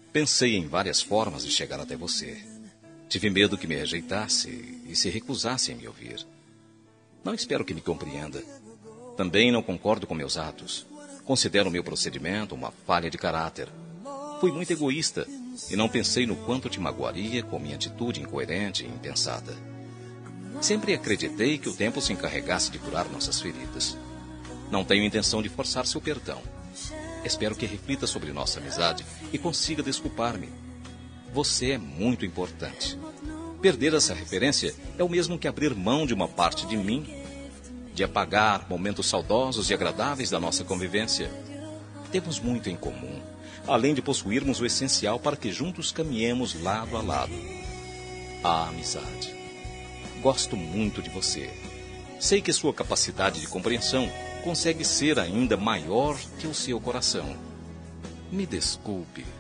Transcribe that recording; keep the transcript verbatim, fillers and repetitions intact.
Pensei em várias formas de chegar até você. Tive medo que me rejeitasse e se recusasse em me ouvir. Não espero que me compreenda. Também não concordo com meus atos. Considero meu procedimento uma falha de caráter. Fui muito egoísta e não pensei no quanto te magoaria com minha atitude incoerente e impensada. Sempre acreditei que o tempo se encarregasse de curar nossas feridas. Não tenho intenção de forçar seu perdão. Espero que reflita sobre nossa amizade e consiga desculpar-me. Você é muito importante. Perder essa referência é o mesmo que abrir mão de uma parte de mim, de apagar momentos saudosos e agradáveis da nossa convivência. Temos muito em comum, além de possuirmos o essencial para que juntos caminhemos lado a lado. A amizade. Gosto muito de você. Sei que sua capacidade de compreensão consegue ser ainda maior que o seu coração. Me desculpe.